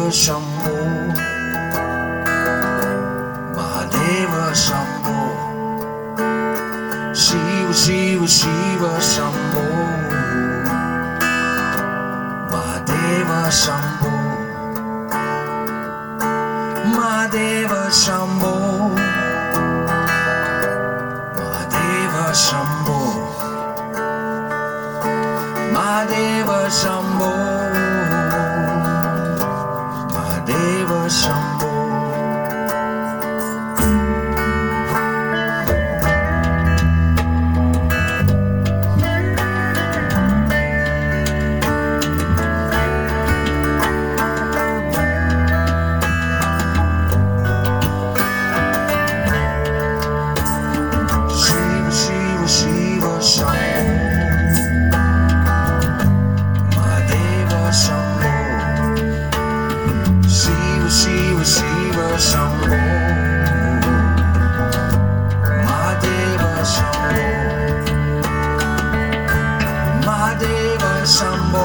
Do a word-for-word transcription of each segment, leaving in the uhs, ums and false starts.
Shambho, Mahadeva Shambho, Shiva Shiva Shiva Shambho, Mahadeva Shambho, Mahadeva Shambho, Mahadeva Shambho, Mahadeva Shambho, Mahadeva Shambho. Shiva Shiva Shiva Shambho, Mahadeva Shambho, Shiva Shiva Shiva Shambho, Mahadeva Shambho, Mahadeva Shambho,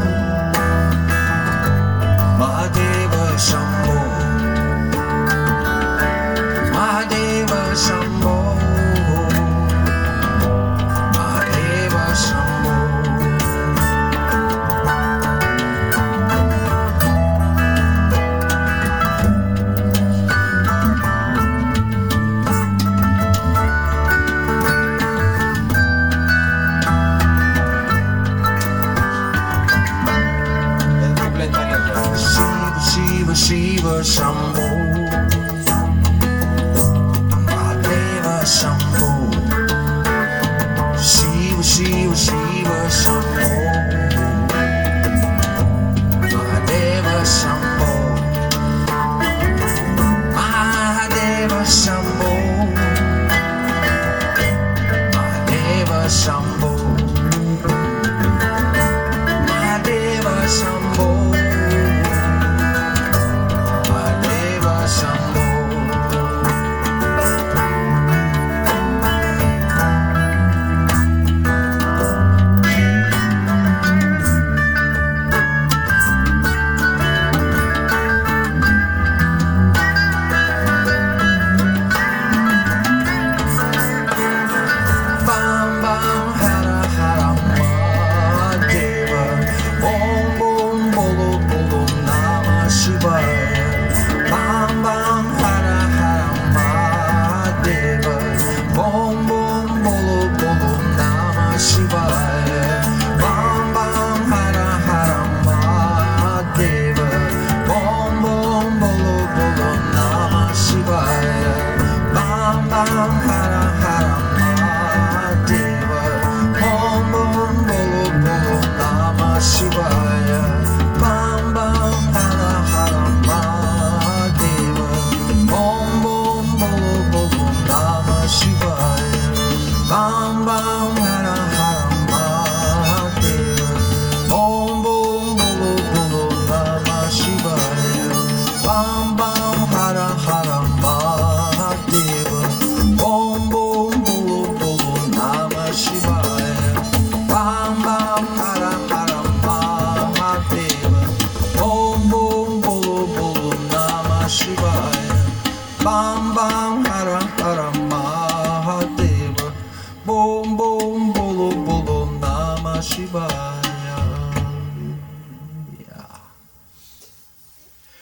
Mahadeva Shambho, Mahadeva Shambho, Mahadeva Shambho. Shiva Shiva Shiva Shambho, Mahadeva Shambho, Shiva Shiva Shiva Shambho, Mahadeva Shambho, Mahadeva Shambho, Mahadeva Shambho, Mahadeva Shambho, Mahadeva Shambho. Bam bam hara hara Mahadeva, Om Bom Bolo Bolo Namah Shivaya. Bam bam hara hara Mahadeva, Om Bom Bolo Bolo Namah Shivaya. Bam bam hara hara Mahadeva, Om Bom Bolo Bolo Namah Shivaya. Bam bam hara hara Mahadeva, Om Bom Bolo Bolo Namah Shivaya. Bam bam hara hara Mahadeva, Om Bom Bolo Bolo Namah Shivaya. Bam bam hara hara Mahadeva, Om Bom Bolo Bolo Namah Shivaya. Bam bam hara hara Mahadeva, Om Bom Bolo Bolo Namah Shivaya. Bam bam hara hara Mahadeva, Om Bom Bolo Bolo Namah Shivaya. Bam bam hara hara Mahadeva, Bom Bom Bolo Bolo Namah Shivaya.